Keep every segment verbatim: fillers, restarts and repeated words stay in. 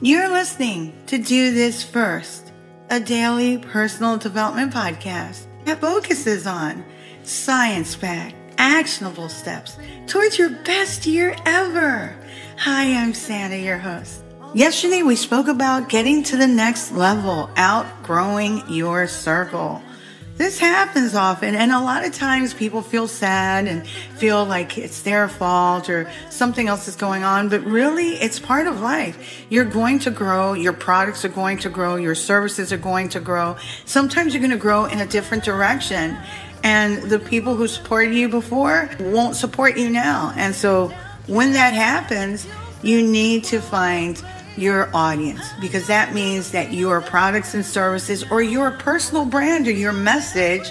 You're listening to Do This First, a daily personal development podcast that focuses on science-backed, actionable steps towards your best year ever. Hi, I'm Santa, your host. Yesterday, we spoke about getting to the next level, outgrowing your circle. This happens often, and a lot of times people feel sad and feel like it's their fault or something else is going on, but really it's part of life. You're going to grow, your products are going to grow, your services are going to grow. Sometimes you're going to grow in a different direction, and the people who supported you before won't support you now. And so when that happens, you need to find your audience, because that means that your products and services or your personal brand or your message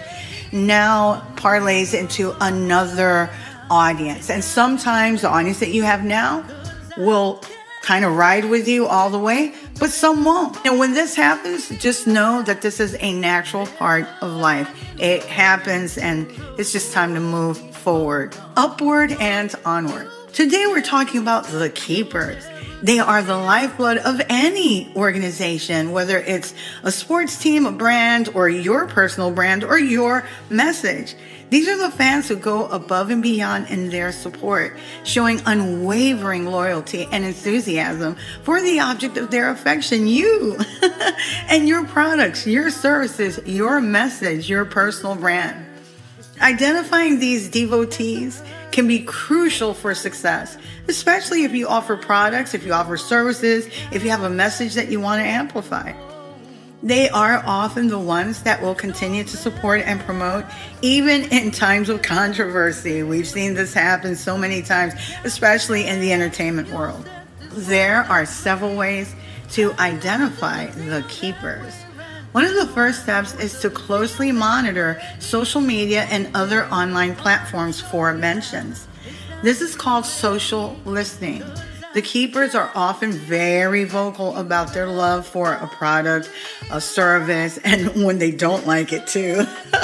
now parlays into another audience. And sometimes the audience that you have now will kind of ride with you all the way, but some won't. And when this happens, just know that this is a natural part of life. It happens, and it's just time to move forward, upward and onward. Today we're talking about the keepers. They are the lifeblood of any organization, whether it's a sports team, a brand, or your personal brand, or your message. These are the fans who go above and beyond in their support, showing unwavering loyalty and enthusiasm for the object of their affection, you, and your products, your services, your message, your personal brand. Identifying these devotees can be crucial for success, especially if you offer products, if you offer services, if you have a message that you want to amplify. They are often the ones that will continue to support and promote, even in times of controversy. We've seen this happen so many times, especially in the entertainment world. There are several ways to identify the keepers. One of the first steps is to closely monitor social media and other online platforms for mentions. This is called social listening. The keepers are often very vocal about their love for a product, a service, and when they don't like it too,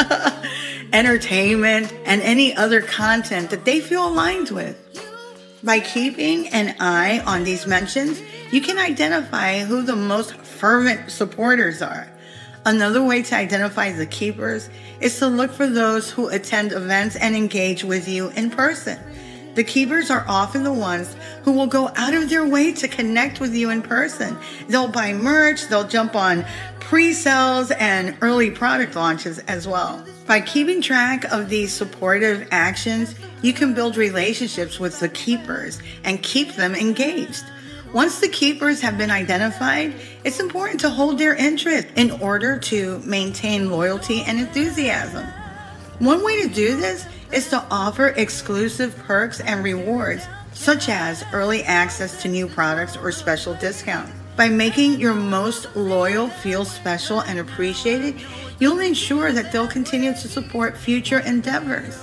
entertainment, and any other content that they feel aligned with. By keeping an eye on these mentions, you can identify who the most fervent supporters are. Another way to identify the keepers is to look for those who attend events and engage with you in person. The keepers are often the ones who will go out of their way to connect with you in person. They'll buy merch, they'll jump on pre-sales and early product launches as well. By keeping track of these supportive actions, you can build relationships with the keepers and keep them engaged. Once the keepers have been identified, it's important to hold their interest in order to maintain loyalty and enthusiasm. One way to do this is to offer exclusive perks and rewards, such as early access to new products or special discounts. By making your most loyal feel special and appreciated, you'll ensure that they'll continue to support future endeavors.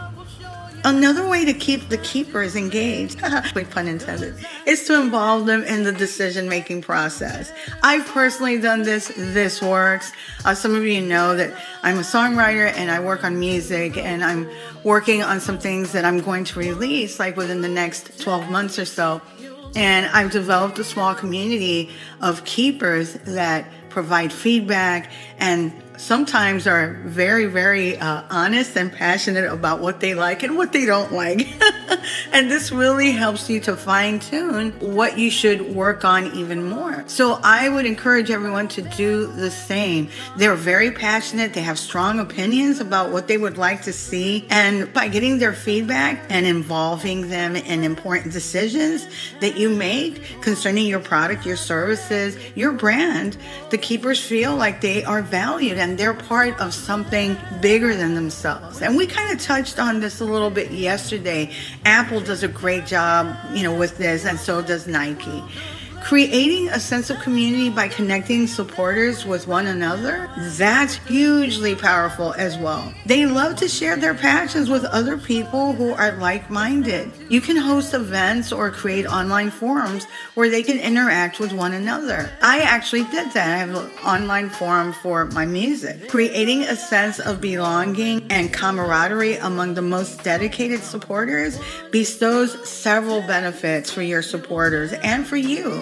Another way to keep the keepers engaged, pun intended, is to involve them in the decision-making process. I've personally done this. This works. Uh, some of you know that I'm a songwriter and I work on music, and I'm working on some things that I'm going to release like within the next twelve months or so. And I've developed a small community of keepers that provide feedback and sometimes are very, very uh, honest and passionate about what they like and what they don't like. And this really helps you to fine-tune what you should work on even more. So I would encourage everyone to do the same. They're very passionate. They have strong opinions about what they would like to see. And by getting their feedback and involving them in important decisions that you make concerning your product, your services, your brand, the keepers feel like they are valued and they're part of something bigger than themselves. And we kind of touched on this a little bit yesterday. Apple does a great job, you know, with this, and so does Nike. Creating a sense of community by connecting supporters with one another, that's hugely powerful as well. They love to share their passions with other people who are like-minded. You can host events or create online forums where they can interact with one another. I actually did that. I have an online forum for my music. Creating a sense of belonging and camaraderie among the most dedicated supporters bestows several benefits for your supporters and for you.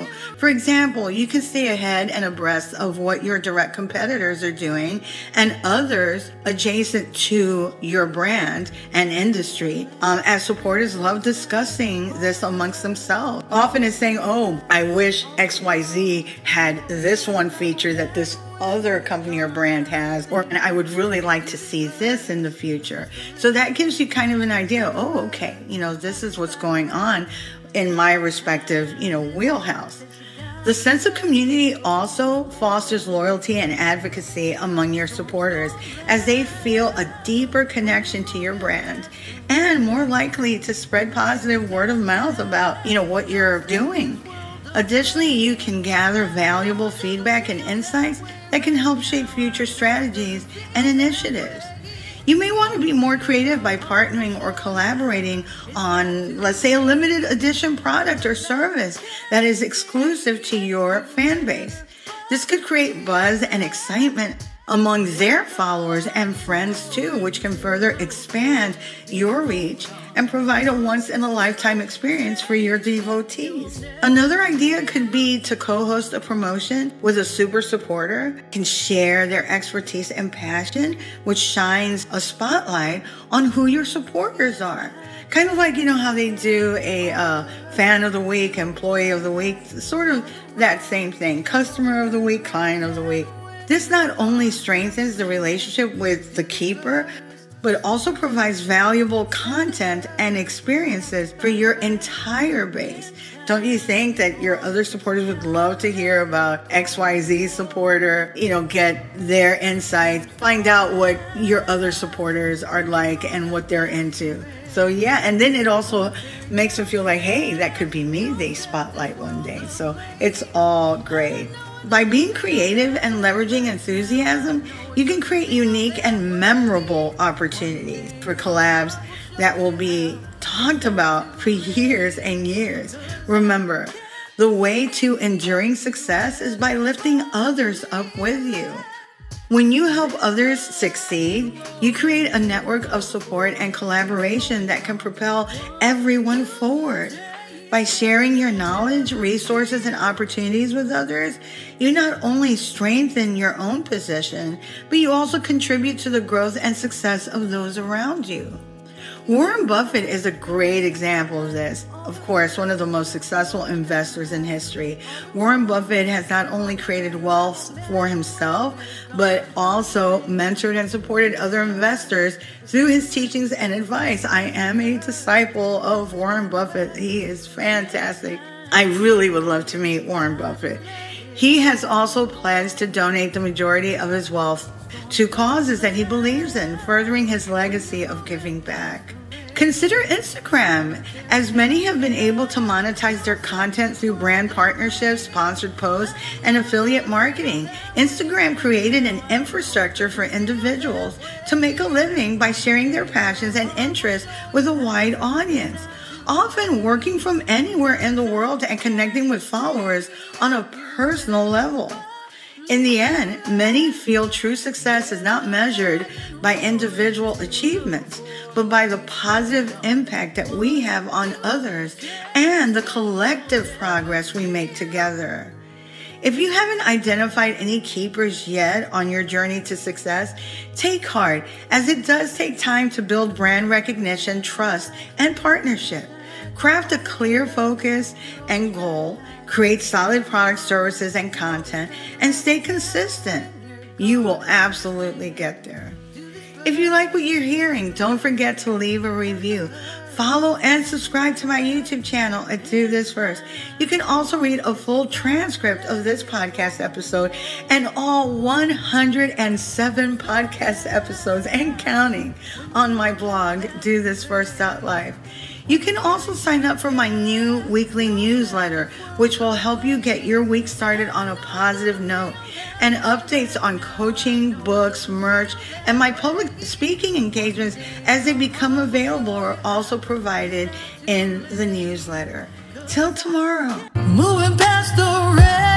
For example, you can stay ahead and abreast of what your direct competitors are doing and others adjacent to your brand and industry, um, as supporters love discussing this amongst themselves. Often it's saying, oh, I wish X Y Z had this one feature that this other company or brand has, or I would really like to see this in the future. So that gives you kind of an idea. Oh, okay, you know, this is what's going on in my respective, you know, wheelhouse. The sense of community also fosters loyalty and advocacy among your supporters as they feel a deeper connection to your brand and more likely to spread positive word of mouth about, you know, what you're doing. Additionally, you can gather valuable feedback and insights that can help shape future strategies and initiatives. You may want to be more creative by partnering or collaborating on, let's say, a limited edition product or service that is exclusive to your fan base. This could create buzz and excitement among their followers and friends too, which can further expand your reach and provide a once-in-a-lifetime experience for your devotees. Another idea could be to co-host a promotion with a super supporter, can share their expertise and passion, which shines a spotlight on who your supporters are. Kind of like, you know, how they do a uh, fan of the week, employee of the week, sort of that same thing, customer of the week, client of the week. This not only strengthens the relationship with the keeper, but also provides valuable content and experiences for your entire base. Don't you think that your other supporters would love to hear about X Y Z supporter, you know, get their insights, find out what your other supporters are like and what they're into? So yeah, and then it also makes them feel like, hey, that could be me they spotlight one day. So it's all great. By being creative and leveraging enthusiasm, you can create unique and memorable opportunities for collabs that will be talked about for years and years. Remember, the way to enduring success is by lifting others up with you. When you help others succeed, you create a network of support and collaboration that can propel everyone forward. By sharing your knowledge, resources, and opportunities with others, you not only strengthen your own position, but you also contribute to the growth and success of those around you. Warren Buffett is a great example of this. Of course, one of the most successful investors in history. Warren Buffett has not only created wealth for himself, but also mentored and supported other investors through his teachings and advice. I am a disciple of Warren Buffett. He is fantastic. I really would love to meet Warren Buffett. He has also pledged to donate the majority of his wealth to causes that he believes in, furthering his legacy of giving back. Consider Instagram, as many have been able to monetize their content through brand partnerships, sponsored posts, and affiliate marketing. Instagram created an infrastructure for individuals to make a living by sharing their passions and interests with a wide audience, often working from anywhere in the world and connecting with followers on a personal level. In the end, many feel true success is not measured by individual achievements, but by the positive impact that we have on others and the collective progress we make together. If you haven't identified any keepers yet on your journey to success, take heart, as it does take time to build brand recognition, trust, and partnership. Craft a clear focus and goal, create solid products, services, and content, and stay consistent. You will absolutely get there. If you like what you're hearing, don't forget to leave a review. Follow and subscribe to my YouTube channel at Do This First. You can also read a full transcript of this podcast episode and all one hundred seven podcast episodes and counting on my blog, do this first dot life. You can also sign up for my new weekly newsletter, which will help you get your week started on a positive note, and updates on coaching, books, merch, and my public speaking engagements as they become available are also provided in the newsletter. Till tomorrow. Moving past the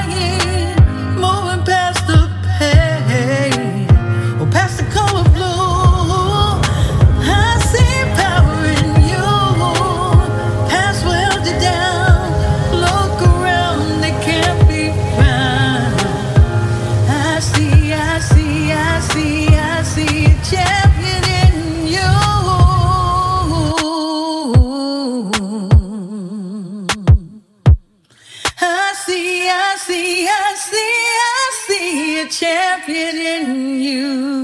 rain, moving past the pain, or past the color blue. I see power in you. Past welded down, look around, they can't champion in you.